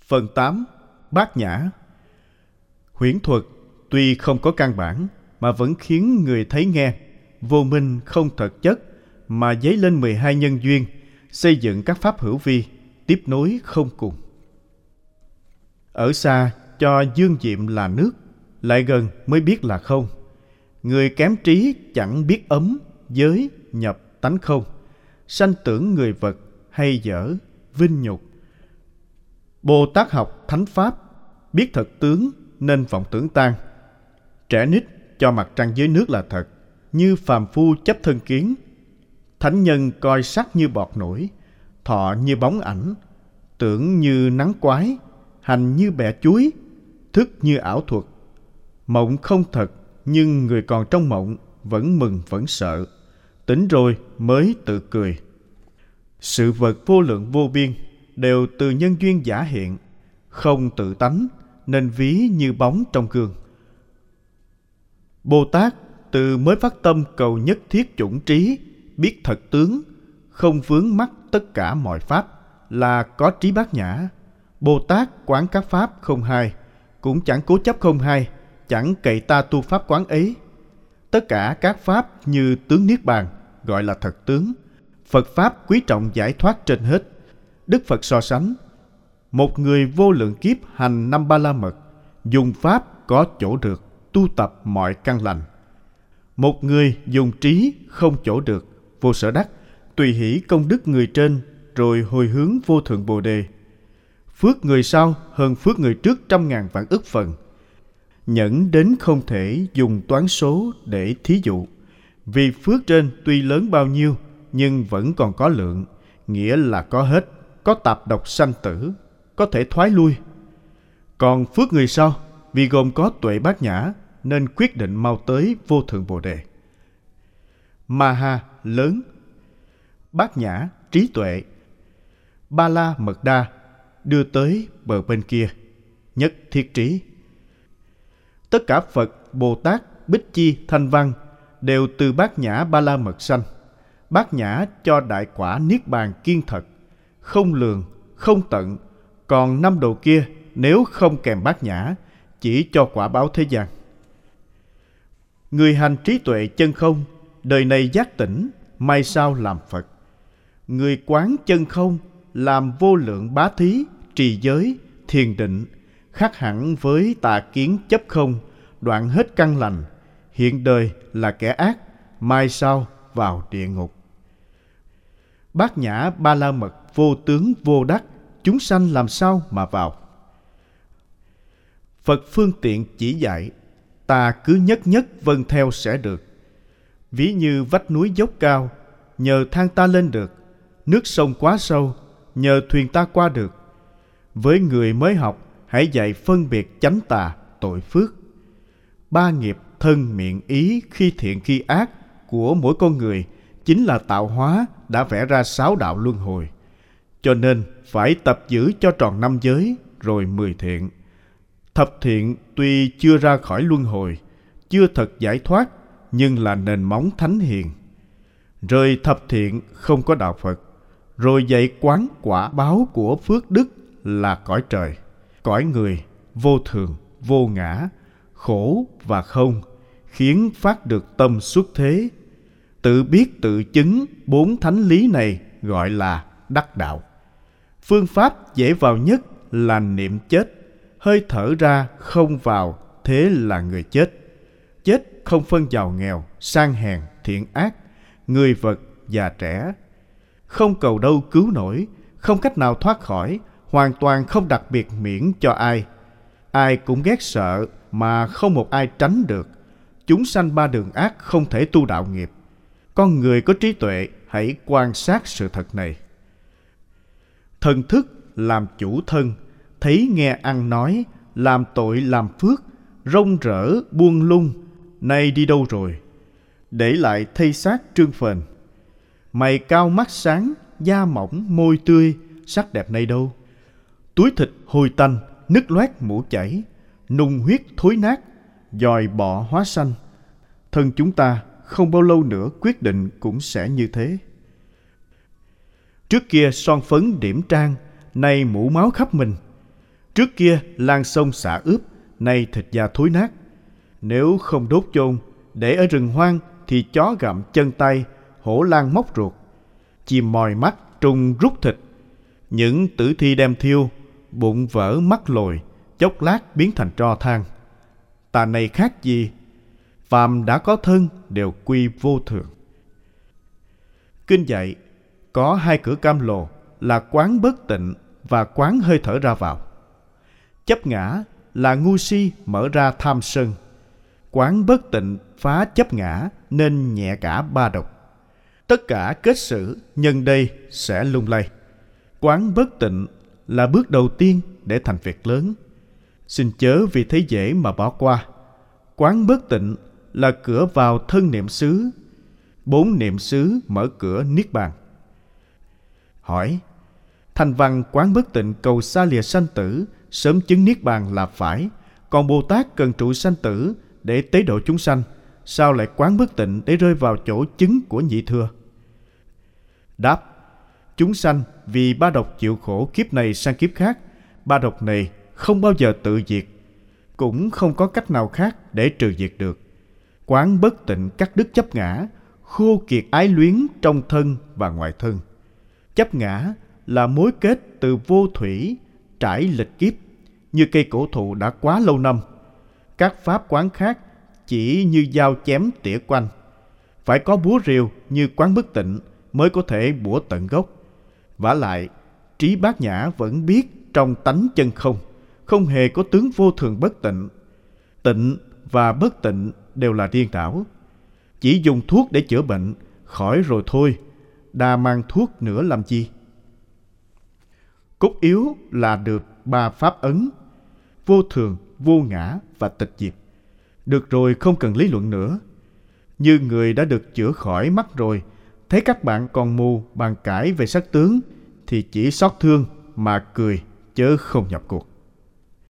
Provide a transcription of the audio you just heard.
Phần 8. Bát nhã. Huyễn thuật tuy không có căn bản mà vẫn khiến người thấy nghe vô minh không thực chất, mà dấy lên 12 nhân duyên, xây dựng các pháp hữu vi, tiếp nối không cùng. Ở xa cho dương diệm là nước, lại gần mới biết là không. Người kém trí chẳng biết ấm, giới, nhập, tánh không. Sanh tưởng người vật, hay dở, vinh nhục. Bồ Tát học thánh pháp, biết thật tướng nên vọng tưởng tan. Trẻ nít cho mặt trăng dưới nước là thật, như phàm phu chấp thân kiến. Thánh nhân coi sắc như bọt nổi, thọ như bóng ảnh, tưởng như nắng quái, hành như bẹ chuối, thức như ảo thuật. Mộng không thật, nhưng người còn trong mộng vẫn mừng vẫn sợ. Tỉnh rồi mới tự cười. Sự vật vô lượng vô biên đều từ nhân duyên giả hiện, không tự tánh nên ví như bóng trong gương. Bồ Tát từ mới phát tâm cầu nhất thiết chủng trí, biết thật tướng, không vướng mắc tất cả mọi pháp, là có trí bát nhã. Bồ Tát quán các pháp không hai, cũng chẳng cố chấp không hai, chẳng cậy ta tu pháp quán ấy. Tất cả các pháp như tướng niết bàn gọi là thật tướng. Phật pháp quý trọng giải thoát trên hết. Đức Phật so sánh: một người vô lượng kiếp hành 5 ba la mật, dùng pháp có chỗ được, tu tập mọi căn lành. Một người dùng trí không chỗ được, vô sở đắc, tùy hỷ công đức người trên, rồi hồi hướng vô thượng Bồ Đề. Phước người sau hơn phước người trước 100.000 vạn ức phần. Nhẫn đến không thể dùng toán số để thí dụ. Vì phước trên tuy lớn bao nhiêu, nhưng vẫn còn có lượng, nghĩa là có hết, có tạp độc sanh tử, có thể thoái lui. Còn phước người sau, vì gồm có tuệ bát nhã, nên quyết định mau tới vô thượng Bồ Đề. Maha lớn, bát nhã trí tuệ, ba la mật đa đưa tới bờ bên kia, nhất thiết trí. Tất cả Phật, Bồ Tát, Bích Chi, Thanh Văn đều từ bát nhã ba la mật sanh. Bát nhã cho đại quả niết bàn kiên thật, không lường, không tận. Còn 5 đồ kia nếu không kèm bát nhã, chỉ cho quả báo thế gian. Người hành trí tuệ chân không, đời này giác tỉnh, mai sau làm Phật. Người quán chân không, làm vô lượng bá thí, trì giới, thiền định, khác hẳn với tà kiến chấp không, đoạn hết căn lành. Hiện đời là kẻ ác, mai sau vào địa ngục. Bát nhã ba la mật vô tướng vô đắc, chúng sanh làm sao mà vào? Phật phương tiện chỉ dạy, ta cứ nhất nhất vâng theo sẽ được. Ví như vách núi dốc cao, nhờ thang ta lên được. Nước sông quá sâu, nhờ thuyền ta qua được. Với người mới học, hãy dạy phân biệt chánh tà, tội phước. 3 nghiệp thân miệng ý, khi thiện khi ác của mỗi con người chính là tạo hóa đã vẽ ra 6 đạo luân hồi. Cho nên phải tập giữ cho tròn 5 giới, rồi 10 thiện. Thập thiện tuy chưa ra khỏi luân hồi, chưa thật giải thoát, nhưng là nền móng thánh hiền. Rồi thập thiện không có đạo Phật, rồi dạy quán quả báo của phước đức là cõi trời, cõi người, vô thường, vô ngã, khổ và không, khiến phát được tâm xuất thế. Tự biết tự chứng 4 thánh lý này gọi là đắc đạo. Phương pháp dễ vào nhất là niệm chết. Hơi thở ra không vào, thế là người chết. Chết không phân giàu nghèo, sang hèn, thiện ác, người vật, già trẻ. Không cầu đâu cứu nổi, không cách nào thoát khỏi, hoàn toàn không đặc biệt miễn cho ai. Ai cũng ghét sợ mà không một ai tránh được. Chúng sanh 3 đường ác không thể tu đạo nghiệp. Con người có trí tuệ hãy quan sát sự thật này. Thần thức làm chủ thân, thấy nghe ăn nói, làm tội làm phước, rong rỡ buông lung, nay đi đâu rồi? Để lại thây xác trương phền. Mày cao mắt sáng, da mỏng môi tươi, sắc đẹp nay đâu? Túi thịt hôi tanh, nứt loét mũ chảy, nung huyết thối nát, dòi bọ hóa xanh. Thân chúng ta không bao lâu nữa quyết định cũng sẽ như thế. Trước kia son phấn điểm trang, nay mũ máu khắp mình. Trước kia lan sông xả ướp, nay thịt da thối nát. Nếu không đốt chôn, để ở rừng hoang thì chó gặm chân tay, hổ lang móc ruột, chim mòi mắt, trùng rút thịt. Những tử thi đem thiêu, bụng vỡ mắt lồi, chốc lát biến thành tro than. Ta này khác gì? Phàm đã có thân đều quy vô thường. Kinh dạy có hai cửa cam lồ là quán bất tịnh và quán hơi thở ra vào. Chấp ngã là ngu si mở ra tham sân. Quán bất tịnh phá chấp ngã nên nhẹ cả ba độc. Tất cả kết xử nhân đây sẽ lung lay. Quán bất tịnh là bước đầu tiên để thành việc lớn. Xin chớ vì thấy dễ mà bỏ qua. Quán bất tịnh là cửa vào thân niệm xứ. 4 niệm xứ mở cửa niết bàn. Hỏi: Thanh văn quán bất tịnh cầu xa lìa sanh tử, sớm chứng niết bàn là phải. Còn Bồ Tát cần trụ sanh tử để tế độ chúng sanh, sao lại quán bất tịnh để rơi vào chỗ chứng của nhị thừa? Đáp: Chúng sanh vì ba độc chịu khổ kiếp này sang kiếp khác. Ba độc này không bao giờ tự diệt, cũng không có cách nào khác để trừ diệt được. Quán bất tịnh cắt đứt chấp ngã, khô kiệt ái luyến trong thân và ngoài thân. Chấp ngã là mối kết từ vô thủy trải lịch kiếp, như cây cổ thụ đã quá lâu năm. Các pháp quán khác chỉ như dao chém tỉa quanh. Phải có búa rìu như quán bất tịnh mới có thể bủa tận gốc. Vả lại, trí bát nhã vẫn biết trong tánh chân không, không hề có tướng vô thường bất tịnh. Tịnh và bất tịnh đều là điên đảo. Chỉ dùng thuốc để chữa bệnh, khỏi rồi thôi, đa mang thuốc nữa làm chi? Cốt yếu là được 3 pháp ấn: vô thường, vô ngã và tịch diệt. Được rồi, không cần lý luận nữa. Như người đã được chữa khỏi mắt rồi, thấy các bạn còn mù bàn cãi về sắc tướng thì chỉ xót thương mà cười, chớ không nhập cuộc.